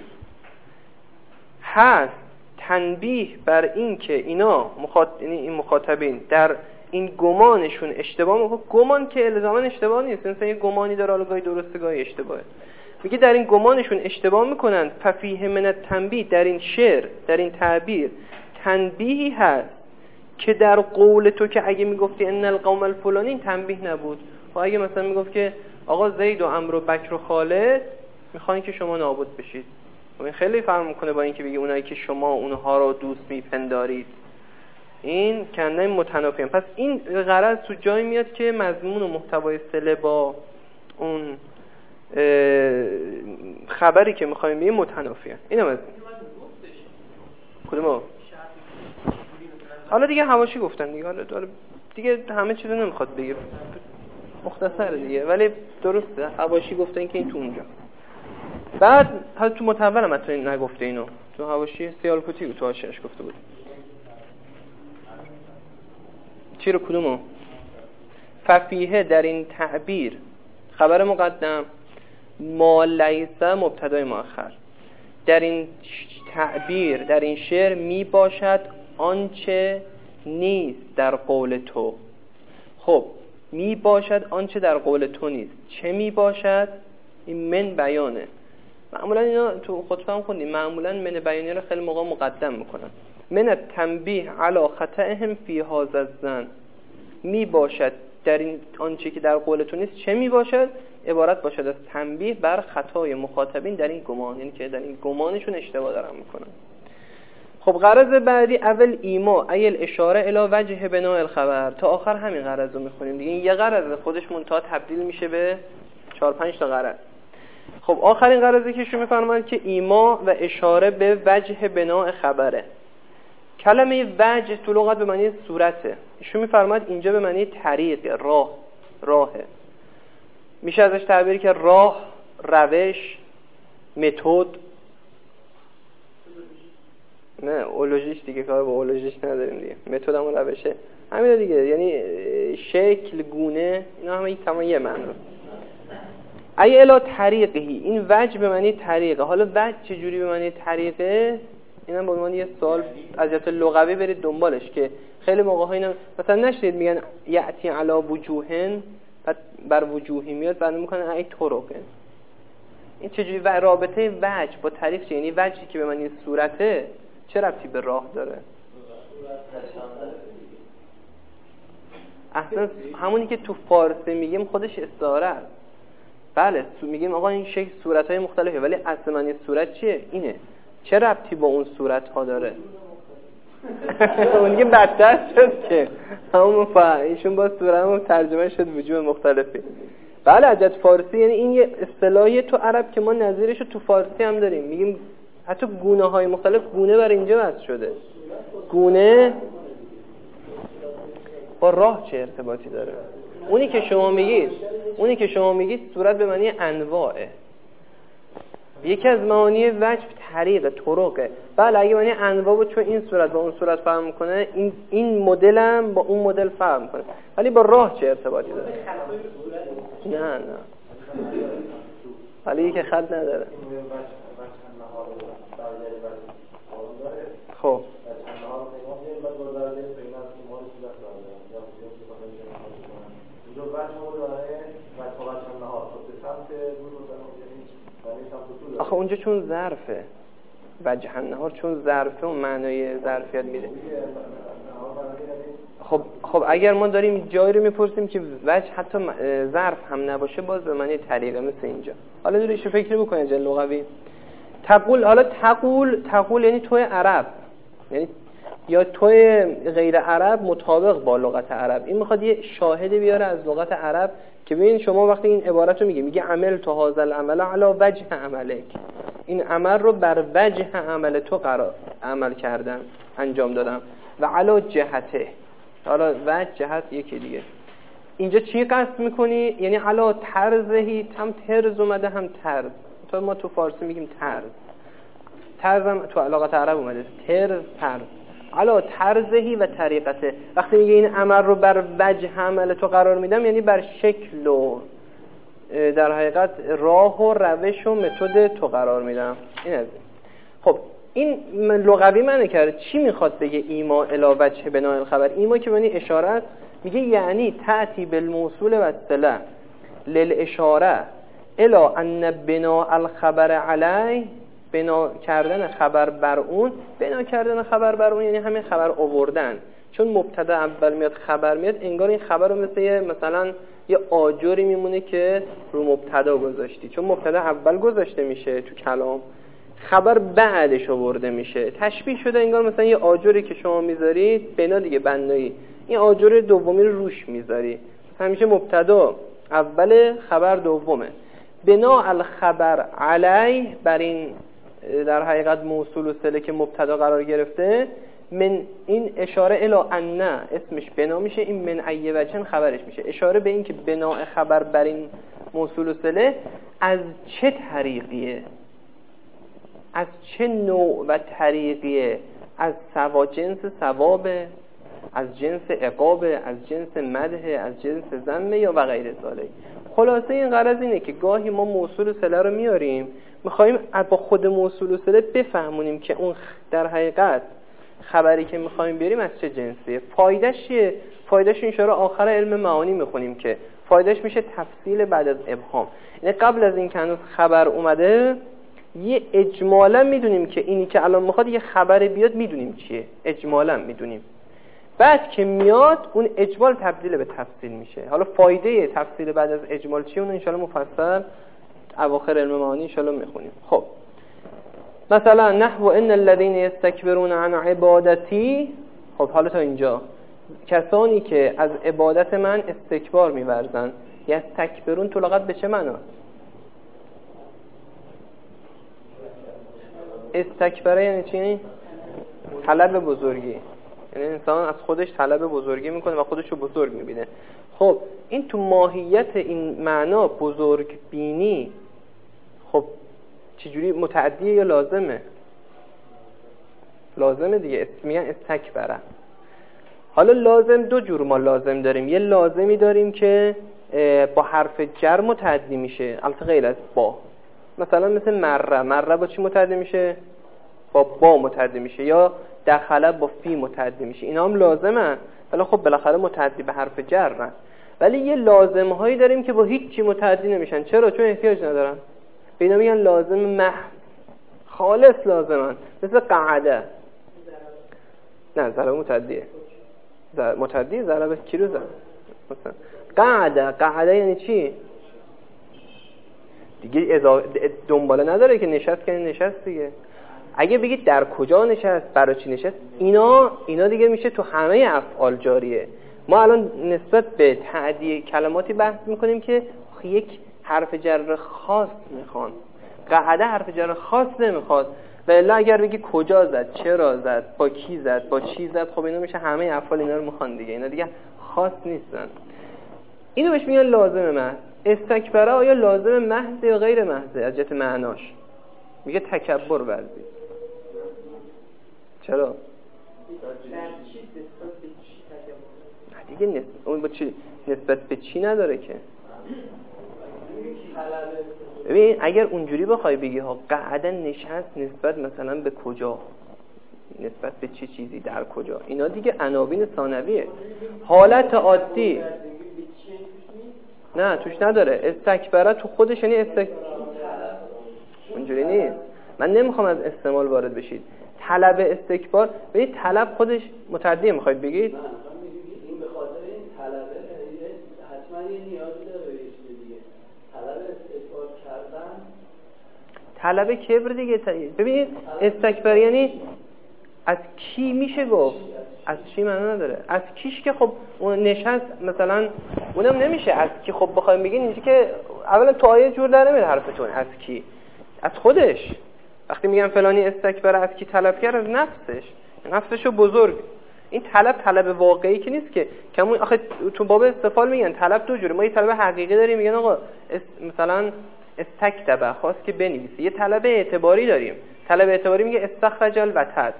هست تنبیه بر این که اینا این مخاطبین در این گمانشون اشتباه میکنن. گمان که الزاما اشتباه نیست، مثلا یه گمانی داره حالا گاهی درسته گاهی اشتباهه. میگه در این گمانشون اشتباه میکنن. ففیه من التنبیه، در این شعر در این تعبیر تنبیهی هست که در قول تو که اگه میگفتی ان القوم الفلانی تنبیه نبود، و اگه مثلا میگفت که آقا زید و عمرو و بکر و خالد میخوان که شما نابود بشید، و این خیلی فرق میکنه با اینکه بگی اونایی که شما اونها رو دوست میپندارید. این کنده متنافیان. پس این غرض تو جایی میاد که مضمون و محتوای صله با اون خبری که میخوایم بگیم متنافیان. اینم از کدومو؟ حالا دیگه حواشی گفتن دیگه، حالا دیگه همه چیزو نمیخواد بگه، مختصره دیگه، ولی درسته حواشی گفتن که این تو اونجا. بعد حالا تو متول هم حتی نگفته اینو، تو حواشی سیالکوتی تو حاشیه‌اش گفته بود. چی رو کدومو؟ ففیه در این تعبیر خبر مقدم، ما لیس مبتدای مؤخر. در این تعبیر در این شعر می باشد آنچه نیست در قول تو. خب می باشد آنچه در قول تو نیست. چه می باشد؟ این من بیانه. معمولا اینا تو خطبه هم خوندیم، معمولا من بیانی رو خیلی موقع مقدم میکنن. من التنبیه علی خطئهم فی هذا الظن، می باشد در این آنچه که در قول تو نیست. چه می باشد؟ عبارت باشد از تنبیه بر خطای مخاطبین در این گمان، یعنی که در این گمانشون اشتباه دارن میکنن. خب غرض بعدی اول ایما ایل اشاره الی وجه بناء الخبر، تا آخر همین غرض رو میخونیم دیگه. این یه غرض خودش منتها تبدیل میشه به 4-5 تا غرض. خب آخرین غرضی که شو میفرماید که ایما و اشاره به وجه بناء خبره. کلمه وجه تو لغت به معنی صورته، شو میفرماید اینجا به معنی طریق، راهه. میشه ازش تعبیر که راه، روش، متد. نه اولوژیش دیگه کار با اولوژیش نداریم دیگه، متد هم روشه همین دیگه، یعنی شکل، گونه، اینا همه تمام یه معنی. ای الا طریقی، این وجه به معنی طریقه. حالا وجه چجوری به معنی طریقه؟ اینم به عنوان یه سوال از جهت لغوی برید دنبالش، که خیلی موقع‌ها اینا مثلا نشدید میگن یاتی علی وجوهن، بعد بر وجوهی میاد بعد میکنن ای طرقه. این چجوری و رابطه وجه با طریق چیه؟ یعنی وجهی که به معنی صورته چه ربطی به راه داره؟ اصلا همونی که تو فارسی میگیم خودش استعاره است. بله میگیم آقا این شکل صورت‌های مختلفه، ولی اصل معنی صورت چیه؟ اینه. چه ربطی با اون صورت‌ها داره؟ اون که بدتر شد که همون ایشون با صورتمون ترجمه شد وجوه مختلفی. بله عجت فارسی، یعنی این یه اصطلاحی تو عرب که ما نظیرش رو تو فارسی هم داریم، میگیم حتی گونه‌های مختلف. گونه بر اینجا وضع شده. گونه با راه چه ارتباطی داره؟ اونی که شما میگید صورت به معنی انواعه. یکی از معانی وجه طریق طرقه. بله اگه معنی انواع چون این صورت با اون صورت فهم میکنه، این مدل هم با اون مدل فهم میکنه، ولی با راه چه ارتباطی داره؟ نه ولی که خط نداره. خب آخه اونجا چون ظرفه وجه النهار، چون ظرفه اون معنای ظرفیت میده. خب اگر ما داریم جایی رو میپرسیم که وجه حتی ظرف هم نباشه، باز به معنی طریقه مثل اینجا. حالا دورش فکر بکنید جل لغوی تقول. حالا تقول یعنی توی عرب، یعنی یا توی غیر عرب مطابق با لغت عرب. این میخواد یه شاهد بیاره از لغت عرب که ببین شما وقتی این عبارت رو میگه عمل تو هذا العمل علی وجه عملک، این عمل رو بر وجه عمل تو عمل کردم، انجام دادم، و علی جهته. حالا وجه جهت یکی دیگه. اینجا چی قصد میکنی؟ یعنی علی طرزهی، هم طرز اومده هم طرز. تو ما تو فارسی میگیم طرز هم تو لغت عرب اومده طرز. علا طرزهی و طریقته. وقتی میگه این عمل رو بر وجه عمل تو قرار میدم، یعنی بر شکل و در حقیقت راه و روش و متد تو قرار میدم. این از خب این لغوی معنی کرده. چی میخواد بگه ایما الی وجه بناء الخبر؟ ایما که معنی اشارت، میگه یعنی تأتی بالموصول و الصله للاشاره الی ان بناء الخبر علی، بنا کردن خبر بر اون. بنا کردن خبر بر اون یعنی همین خبر آوردن. چون مبتدا اول میاد خبر میاد، انگار این خبر رو مثلا یه آجری میمونه که رو مبتدا گذاشتی. چون مبتدا اول گذاشته میشه تو کلام، خبر بعدش آورده میشه. تشبیه شده انگار مثلا یه آجری که شما میذارید بنا دیگه بنایی، این آجر دومی رو روش میذاری. مثلا میشه مبتدا اول خبر دومه. بنا الخبر علی، بر این در حقیقت موصول و صله که مبتدا قرار گرفته، من این اشاره الی ان اسمش بنا میشه، این من ای وجه خبرش میشه. اشاره به این که بناء خبر بر این موصول و صله از چه طریقیه، از چه نوع و طریقیه، از جنس ثوابه، از جنس عقابه، از جنس مدحه، از جنس ذمه یا و غیر ذالک. خلاصه این غرض اینه که گاهی ما موصول و صله رو میاریم، میخوایم با خود موصول و صله بفهمونیم که اون در حقیقت خبری که میخوایم بیاریم از چه جنسیه. فایدهش چیه؟ فایدهش انشاءالله آخر علم معانی میخونیم که فایدهش میشه تفصیل بعد از ابهام. یعنی قبل از این که هنوز خبر اومده، یه اجمالا میدونیم که اینی که الان میخواد یه خبر بیاد، میدونیم چیه، اجمالا میدونیم. بعد که میاد اون اجمال تبدیل به تفصیل میشه. حالا فایده تفصیل بعد از اجمال چیه، اون انشاءالله مفصل اواخر علم معانی انشاءالله میخونیم. خب مثلا نحو ان الذين يستكبرون عن عبادتي. خب حالا تا اینجا کسانی که از عبادت من استکبار می‌ورزند. یستکبرون تو لغت به چه معناست؟ استکبره یعنی چی؟ طلب بزرگی. یعنی انسان از خودش طلب بزرگی میکنه و خودش رو بزرگ میبینه. خب این تو ماهیت این معنا بزرگ بینی، خب چجوری متعدیه یا لازمه؟ لازمه دیگه، میگن استکبره. حالا لازم دو جور ما لازم داریم. یه لازمی داریم که با حرف جر متعدی میشه، البته غیر از با. مثلا مثل مره با چی متعدی میشه؟ با متعدی میشه. یا دخله با فی متعدی میشه. اینا هم لازمه، ولی خب بالاخره متعدی به حرف جر. ولی یه لازم هایی داریم که با هیچ چی متعدی نمیشن. چرا؟ چون احتیاج ندارن. به اینا میگن لازم محض، خالص لازمن. مثل قعده. نه ضرب متعدیه. متعدی ضرب کی رو زد؟ مثلا قعده یعنی چی؟ دیگه دنباله نداره که نشست که نشست دیگه. اگه بگید در کجا نشست، برای چی نشست، اینا دیگه میشه تو همه افعال جاریه. ما الان نسبت به تعدیه کلماتی بحث میکنیم که یک حرف جر خاص میخوان. قعده حرف جر خاص نمیخواد. و الا اگر بگی کجا زد، چرا زد، با کی زد، با چی زد، خب اینا میشه همه افعال اینا رو میخوان دیگه. اینا دیگه خاص نیستن. اینو بهش میگن لازم محض. استکبره آیا لازم محض یا غیر محض از جهت معناش؟ میگه تکبر ورزید. چرا؟ دیگه اون با چی نسبت به چی نداره که. ببین اگر اونجوری بخوای بگی ها قعدن نشست نسبت مثلا به کجا، نسبت به چه چیزی در کجا، اینا دیگه عناوین ثانویه. حالت عادی نه توش نداره. استکبره تو خودش یعنی اونجوری نیست. من نمیخوام از استعمال وارد بشید. طلب استکبار به طلب خودش متعدیه میخواید بگید؟ این به خاطر این طلبه حتما یه نیازی داره به چیز دیگه. طلب استکبار کردن، طلب کبر دیگه. ببینید استکبار یعنی از کی میشه گفت؟ از چی معنی نداره. از کیش که خب اون نشست مثلا اونم نمیشه از کی. خب بخوایم بگین اینجا که اولا تو آیه جور در نمیاد حرفتون. از کی؟ از خودش. وقتی میگم فلانی استکبر از کی طلب کرد؟ از نفسشو بزرگ. این طلب واقعی که نیست که کمون. آخه تو باب استفال میگن طلب دو جوره. ما یه طلب حقیقی داریم میگن آقا مثلا استکتبه خواست که بنویسه. یه طلب اعتباری داریم. طلب اعتباری میگه استخرج الوتد،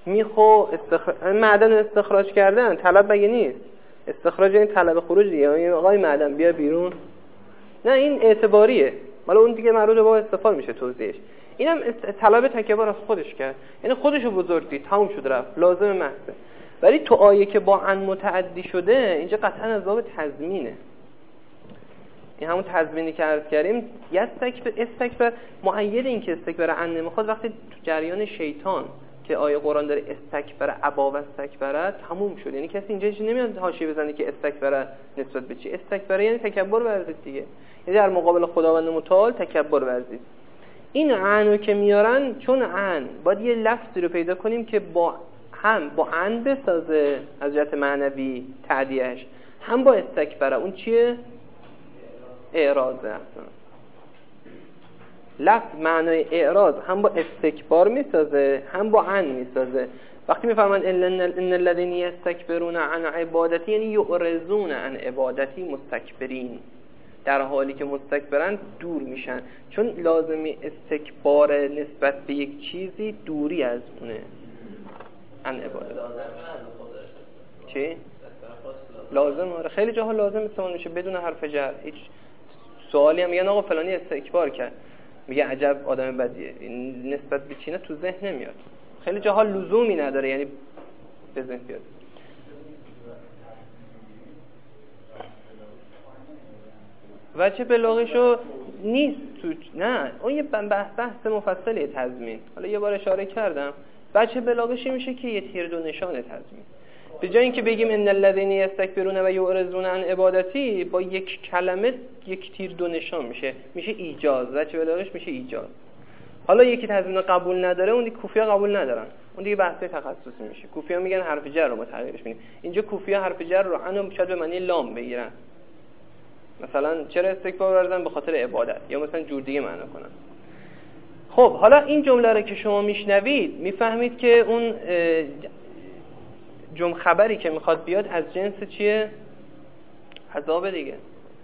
معدن استخراج کردن. طلب مگه نیست؟ استخراج این طلب خروج دیگه. یعنی آقای معدن بیا بیرون. نه این اعتباریه. حالا اون دیگه مربوط به باب استفال میشه توضیحش. اینم طلب تکبر از خودش کرد، یعنی خودشو بزرگ دید، تموم شد رفت، لازم محضه. ولی تو آیه که با عن متعدی شده اینجا قطعا از باب تضمینه. این همون تضمینی که عرض کردیم. استکبر مؤید این که استکبر عن نمیخواد وقتی تو جریان شیطان که آیه قرآن داره استکبر ابا و استکبر تموم شد. یعنی کسی اینجا نمیاد حاشیه بزنه که استکبر نسبت به چی. استکبر یعنی تکبر ورزید دیگه، یعنی در مقابل خداوند متعال تکبر ورزید. این عنو که میارن چون عن باید یه لفظی رو پیدا کنیم که با عن بسازه از جهت معنوی تعدیهش، هم با استکبره. اون چیه؟ اعراضه. اصلا لفظ معنای اعراض هم با استکبار میسازه هم با عن میسازه. وقتی میفهمن ان الذين يستكبرون عن عبادتی یعنی یعرضون عن عبادتی مستکبرین، در حالی که مستکبرن دور میشن. چون لازمی استکبار نسبت به یک چیزی دوری از اونه. عن عبادت چی؟ لازم. آره خیلی جاها لازم استعمال میشه بدون حرف جر. هیچ سوالی هم میگن آقا فلانی استکبار کرد، میگه عجب آدم بدیه، این نسبت به چی نه تو ذهن نمیاد. خیلی جاها لزومی نداره یعنی به ذهن بیاد. وجه بلاغشو نیست تو. نه اون یه بحث مفصلیه تضمین. حالا یه بار اشاره کردم. وجه بلاغشی میشه که یه تیر دو نشانه تضمین. به جای اینکه بگیم ان الذين يستكبرون و يعرضون عن عبادتی با یک کلمه یک تیر دو نشان میشه ایجاز. وجه بلاغش میشه ایجاز. حالا یکی تضمین قبول نداره، اون دیگه کوفی‌ها قبول ندارن، اون دیگه بحث تخصصی میشه. کوفی‌ها میگن حرف جر رو ما تغییرش میدیم. اینجا کوفی‌ها حرف جر رو عنو شاید به معنی لام بگیرن. مثلا چرا استکبار ورزن؟ به خاطر عبادت، یا مثلا جور دیگه معنا کنن. خب حالا این جمله رو که شما میشنوید میفهمید که اون خبری که میخواد بیاد از جنس چیه؟ عذاب دیگه.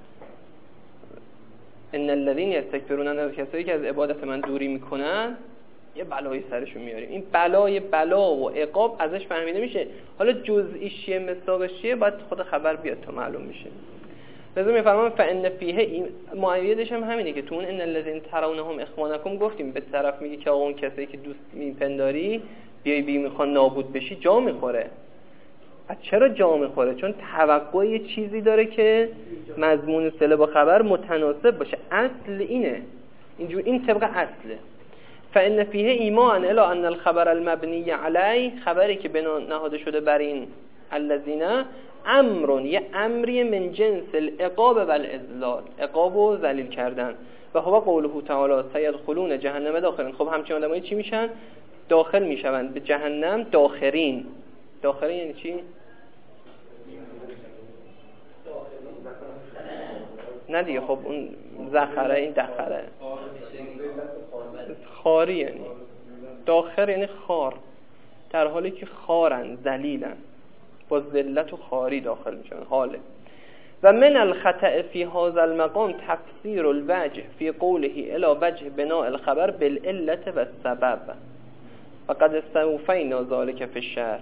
ان الذين يستكبرون عن کسایی که از عبادت من دوری میکنن یه بلایی سرشون میاریم. این بلا و عقاب ازش فهمیده میشه. حالا جزئیش چیه مصداقش چیه باید خود خبر بیاد تا معلوم میشه. لازم میفهمم فان فیه این معیدش هم همینه که تو اون ان الذين ترونهم اخوانکم گفتیم به طرف میگه که آقا اون کسایی که دوست میپنداری بیای میخوان نابود بشی جا میخوره. چرا جا میخوره؟ چون توقع یه چیزی داره که مضمون صله با خبر متناسب باشه. اصل اینه، اینجور این طبق اصله. فان فیه ایمان الا ان الخبر المبنی علی، خبری که بنا نهاده شده بر این الذین امر، یه امری من جنس العقاب و الاذلال، عقاب و ذلیل کردن. و هو قوله تعالی سیدخلون جهنم داخرین. خب همچین آدمایی چی میشن؟ داخل میشون به جهنم داخرین. داخرین یعنی چی؟ نه دیگه خب اون زخره این دخره خاری، یعنی داخر یعنی خار، در حالی که خارن ذلیلن با ذلت و خاری داخل میشن حاله. و من الخطأ فی هذا المقام تفسیر الوجه فی قوله الی وجه بناء الخبر بالعلة و السبب فقد استوفینا ذلك فی الشرع.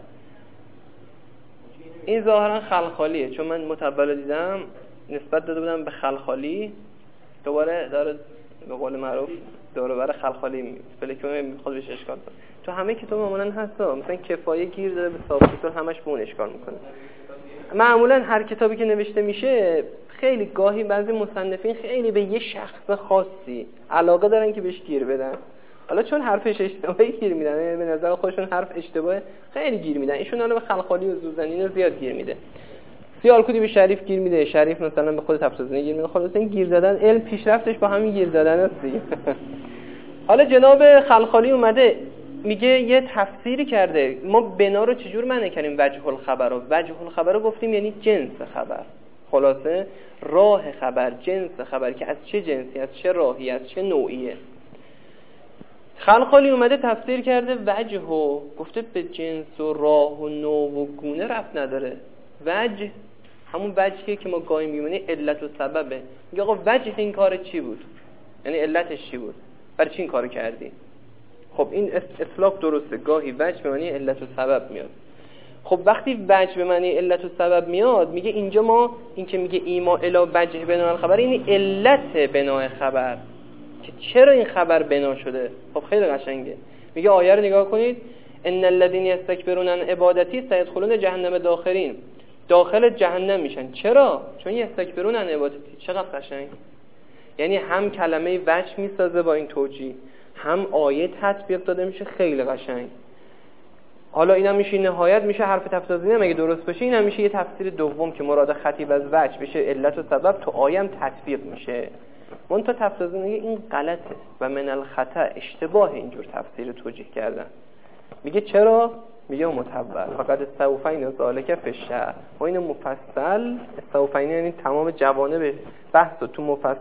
این ظاهرا خلخالیه، چون من متول دیدم نسبت داده بودم به خلخالی، دوباره داره به قول معروف دوره بر خلخالی فلکیون میخواد بهش اشکال کنه. تو همه کتاب معمولا هست، مثلا کفایه گیر داره به صافیتون، همش به اون اشکال میکنه. معمولا هر کتابی که نوشته میشه خیلی گاهی بعضی مصنفین خیلی به یه شخص خاصی علاقه دارن که بهش گیر بدن. حالا چون حرفش اشتباهی گیر میدن، به نظر خودشون حرف اشتباهه، خیلی گیر میدن. ایشون حالا به خلخالی و زوزنی اینا زیاد گیر میده. سیالکوتی به شریف گیر میده، شریف مثلا به خود تفسیرزنی گیر میده. خلاص این گیر دادن علم پیشرفتش با همین گیر دادن است دیگه. حالا جناب خلخالی اومده میگه یه تفسیری کرده، ما بنا رو چجور معنی کردیم وجه الخبر رو؟ وجه الخبر رو گفتیم یعنی جنس خبر، خلاصه راه خبر، جنس خبر که از چه جنسی، از چه راهی، از چه نوعیه. خلخالی اومده تفسیر کرده وجه و گفته به جنس و راه و نوع و گونه ربط نداره. وجه همون وجهیه که ما گاهی می‌بینیم علت و سببه. میگه آقا وجه این کار چی بود؟ یعنی علتش چی بود؟ برای چی این کارو کردی؟ خب این اطلاق درسته، گاهی وجه به معنی علت و سبب میاد. خب وقتی وجه به معنی علت و سبب میاد، میگه اینجا ما این که میگه ایما الی وجه بنا الخبر، این علت بنا خبر که چرا این خبر بنا شده. خب خیلی قشنگه. میگه آیه رو نگاه کنید، ان الذين یستکبرون عن عبادتی سیدخلون جهنم داخرین، داخل جهنم میشن. چرا؟ چون یستکبرون عن عبادتی. چقدر قشنگ. یعنی هم کلمه وجه میسازه با این توجیه، هم آیه تطبیق داده میشه، خیلی قشنگ. حالا اینا میشه نهایت، میشه حرف تفسیری هم اگه درست باشه، اینا میشه یه تفسیر دوم که مراد خطیب از وجه بشه علت و سبب، تو آیه هم تطبیق میشه. اون تا تفسیر میگه این غلطه و من الخطا، اشتباه اینجور تفسیر توجیه کردن. میگه چرا؟ میگه متول فقط استوفین ذالک فی الشرع. و اینو مفصل، استوفین یعنی تمام جوانب بحث رو تو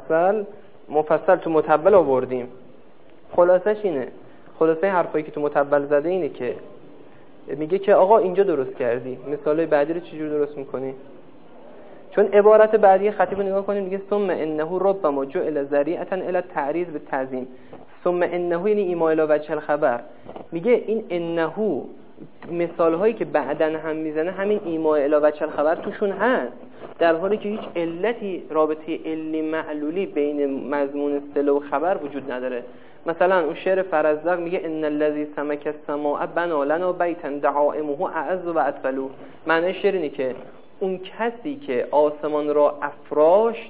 مفصل تو متول آوردیم. خلاصش اینه، خلاصه حرفایی که تو متول زده اینه که میگه که آقا اینجا درست کردی، مثالای بعدی رو چجور درست میکنی؟ چون عبارت بعدی خطیب رو نگاه کنیم، میگه ثم انه ربما جعل ذریعه الی التعریض بالتعظیم. ثم انه یعنی ایما الی وجه الخبر. میگه این انه مثال هایی که بعدن هم میزنه همین ایما الی وجه الخبر توشون هست، در حالی که هیچ علتی رابطه علی معلولی بین مضمون اصطلاح و خبر وجود نداره. مثلا اون شعر فرزدق میگه ان الذی سمک السماء بنا لنا بیتا دعائمه اعز و اطول. معنی شعر اینه که اون کسی که آسمان را افراشت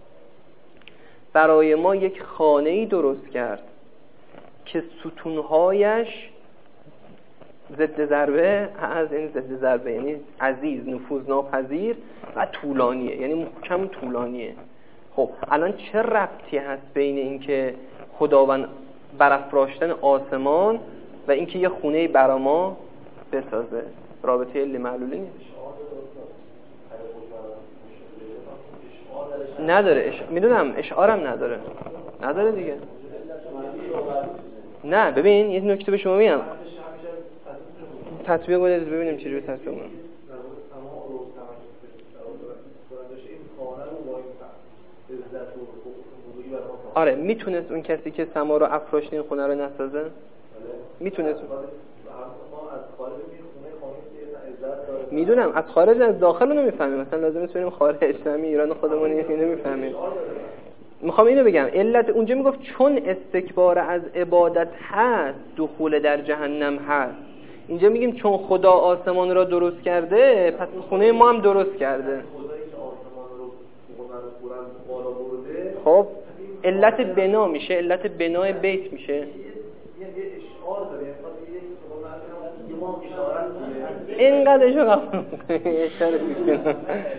برای ما یک خانه‌ای درست کرد که ستونهایش ضد ضربه، از این ضد ضربه یعنی عزیز، نفوذناپذیر و طولانیه، یعنی محکم طولانیه. خب الان چه ربطی هست بین این که خداوند برافراشتن آسمان و اینکه یه خونه برا ما بسازه؟ رابطه علی معلولی نیست. نداره میدونم، اشعارم نداره دیگه. نه ببین یه نکته به شما میگم، تطبیق کنید ببینیم چجوری تطبیق کنیم. آره میتونست اون کسی که سما رو افراشت این خونه رو نسازه؟ میتونست. میدونم از خارج، از داخل رو نمیفهمیم. مثلا لازمه ببینیم خارج اسلامی ایران خودمون اینو نمیفهمیم. میخوام اینو بگم علت اونجا میگفت چون استکبار از عبادت هست دخول در جهنم هست. اینجا میگیم چون خدا آسمان را درست کرده پس خونه ما هم درست کرده. خب علت بنا میشه، علت بنای بیت میشه. اینقدر اشاره میکنه.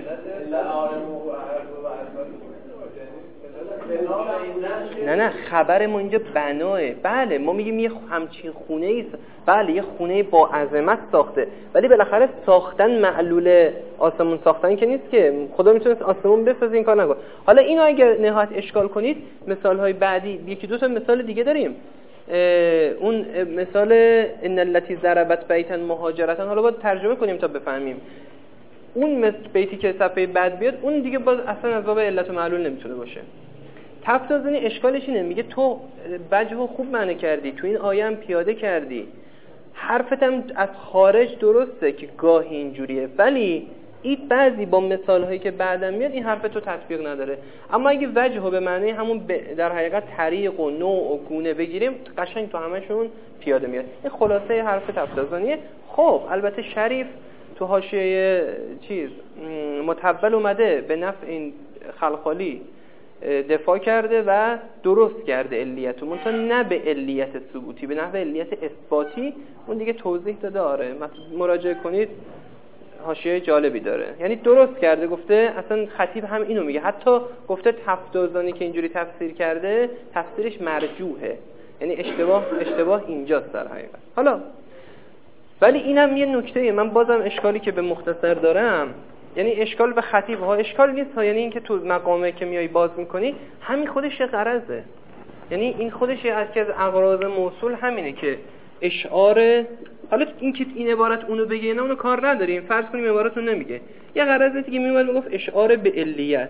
نه خبر ما اینجا بناه. بله ما میگیم یه همچین خونه ایست، بله یه خونه با عظمت ساخته، ولی بالاخره ساختن معلول آسمون ساختن که نیست که خدا میتونه آسمون بسازه، این کار نکنه. حالا اینو اگر نهایت اشکال کنید مثال های بعدی یکی دو تا مثال دیگه داریم. اون مثال ان التی ضربت بیتا مهاجرتا، حالا باید ترجمه کنیم تا بفهمیم. اون بیتی که صفحه بعد بیاد اون دیگه باز اصلا از باب علت و معلول نمیتونه باشه. تفتازانی اشکالش اینه، میگه تو وجه خوب معنی کردی، تو این آیه هم پیاده کردی، حرفت هم از خارج درسته که گاهی اینجوریه، ولی این بعضی با مثالهایی که بعدم میاد این حرف تو تطبیق نداره. اما اگه وجه به معنی همون در حقیقت طریق و نوع و گونه بگیریم قشنگ تو همشون پیاده میاد. این خلاصه حرف تفتازانیه. خب البته شریف تو حاشیه متول اومده به نفع این خلخالی دفاع کرده و درست کرده علیت، منتها نه به علیت ثبوتی، به نحو علیت اثباتی. اون دیگه توضیح داده. آره مراجعه کنید، حاشیه جالبی داره. یعنی درست کرده، گفته اصلا خطیب هم اینو میگه، حتی گفته تفتازانی که اینجوری تفسیر کرده تفسیرش مرجوحه، یعنی اشتباه اینجاست در حقیقت. حالا ولی اینم یه نکته، من بازم اشکالی که به مختصر دارم، یعنی اشکال به خطیب ها اشکال نیست ها، یعنی این که تو مقامه که میای باز میکنی همین خودش غرضه، یعنی این خودش از اغراض موصول همینه که اشعار. حالا این که این عبارت اونو بگه نه اونو کار نداریم، فرض کنیم عبارت اون نمیگه، یه غرضی که میومد میگفت اشعار به علیت.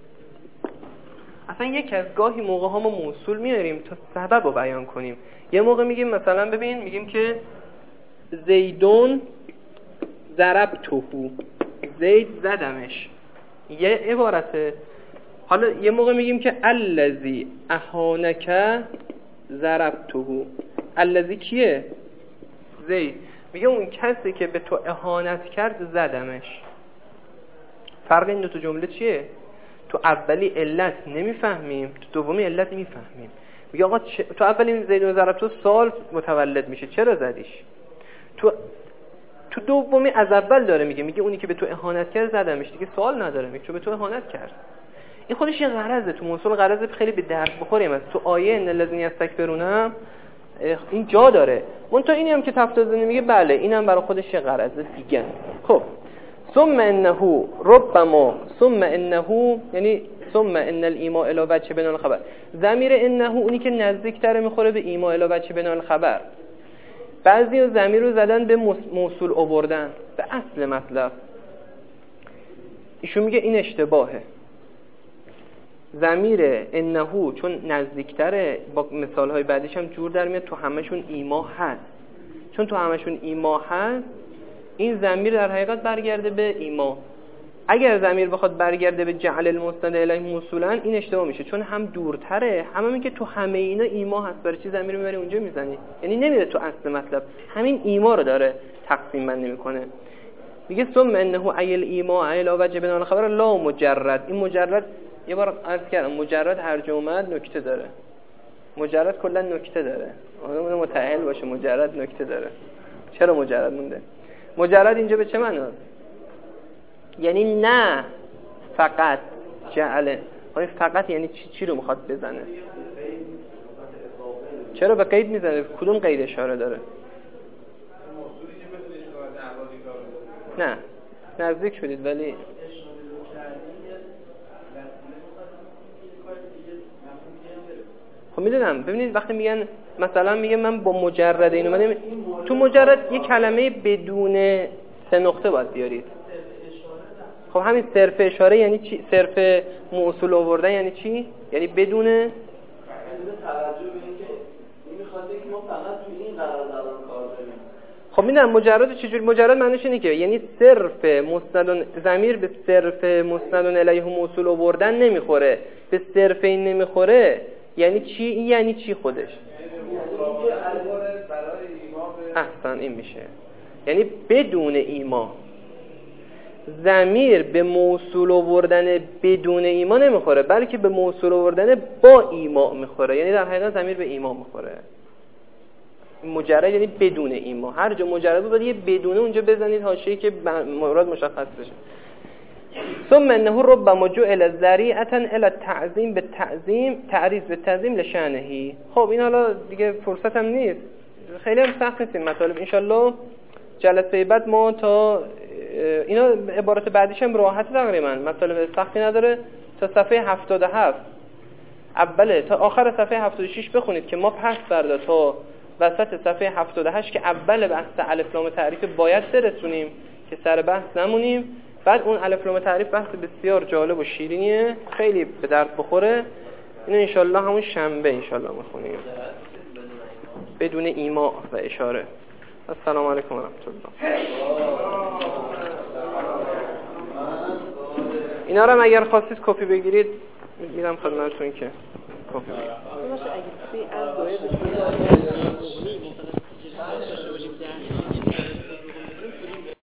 اصلا یک از گاهی موقع ها ما موصول میاریم تا سبب رو بیان کنیم. یه موقع میگیم مثلا ببین، میگیم که زیدون ضربتهو، زید زدمش، یه عبارته. حالا یه موقع میگیم که الذی اهانک ضربتهو، الذی کیه؟ زید. میگه اون کسی که به تو اهانت کرد زدمش. فرق این دو تا جمله چیه؟ تو اولی علت نمیفهمیم، تو دومی علت میفهمیم. میگه آقا تو اولی زید ضربتهو سوال متولد میشه، چرا زدیش؟ تو دومی از اول داره میگه اونی که به تو اهانت کرد زدمش، دیگه سوال نداره، میگه چون به تو اهانت کرد. این خودش یه غرضه، تو موصول غرض خیلی به درد بخوریم. از تو آیه ان الذین یستکبرون این جا داره. منتها اینی هم که تفتازانی میگه بله اینم برای خودش یه غرضه دیگه. خب ثم انه ربما، ثم انه یعنی ثم ان الایما الی وجه بناء الخبر، ضمیر انه اونی که نزدیک‌تر میخوره به ایما الی وجه بناء الخبر. بعضی ضمیر رو زدن به موصول آوردن به اصل مطلب. ایشون میگه این اشتباهه. ضمیر انه چون نزدیکتره، با مثالهای بعدیش هم جور در میاد، تو همشون ایما هست. چون تو همشون ایما هست، این ضمیر در حقیقت برگرده به ایما. اگر ضمیر بخواد برگرده به جعل المسند الیه موصولا این اشتباه میشه، چون هم دورتره، هم میگه تو همه اینا ایما هست، برای چی ضمیر میبری اونجا میزنی؟ یعنی نمیره تو اصل مطلب، همین ایما رو داره تقسیم بندی میکنه. میگه ثم انه ایل ایما الی وجه بناء الخبر لا مجرد. این مجرد یه بار عرض کردم، مجرد هر جا اومد نکته داره. مجرد کلا نکته داره، آدم متأهل باشه مجرد نکته داره. چرا مجرد مونده؟ مجرد اینجا به چه معناست؟ یعنی نه فقط جعله. فقط یعنی چی رو میخواد بزنه؟ چرا به قید میزنه؟ کدوم قید اشاره داره؟ نه نزدیک شدید ولی خب میدونم. ببینید وقتی میگن مثلا میگه من با مجرد اینو من تو مجرد یه کلمه بدون سه نقطه باید بیارید. خب همین صرف اشاره یعنی چی؟ صرف موصول آوردن یعنی چی؟ یعنی بدون توجه به اینکه میخواد که ما فقط توی این قرار الان کار داریم. خب میدونم مجرد چجوری؟ مجرد معنیش اینه که یعنی صرف مسند ضمیر به صرف مسند الیه موصول آوردن نمیخوره. به صرف این نمیخوره یعنی چی؟ یعنی چی خودش؟ احسن این میشه. یعنی بدون ایما. ضمیر به موصول آوردن بدون ایما نمیخوره، بلکه به موصول آوردن با ایما میخوره. یعنی در حقیقت ضمیر به ایما میخوره. مجرد یعنی بدون ایما. هر جا مجرد بود یه بدونه اونجا بزنید حاشیه‌ای که مراد مشخص بشه. ثم انه ربما جعل ذریعه الى التعظیم بالتعظیم تعریض بالتعظیم لشانه. خب این حالا دیگه فرصت هم نیست، خیلی هم سخت نیست این مطالب. ان شاءالله جلسه بعد ما تا اینا عبارت بعدیش هم راحت تقریبا مطالب سختی نداره. تا صفحه 77 اوله تا آخر صفحه 76 بخونید که ما پس فردا تا وسط صفحه 78 که اول بحث الف لام تعریف باید برسونیم که سر بحث نمونیم. بعد اون الف لام تعریف بحث بسیار جالب و شیرینیه، خیلی به درد بخوره. اینو انشالله همون شنبه انشالله میخونیم بدون ایما و اشاره. السلام علیکم و رحمت الله. اینا رو هم اگر خواستید کپی بگیرید میدم خدمتتون که کپی بگیرید.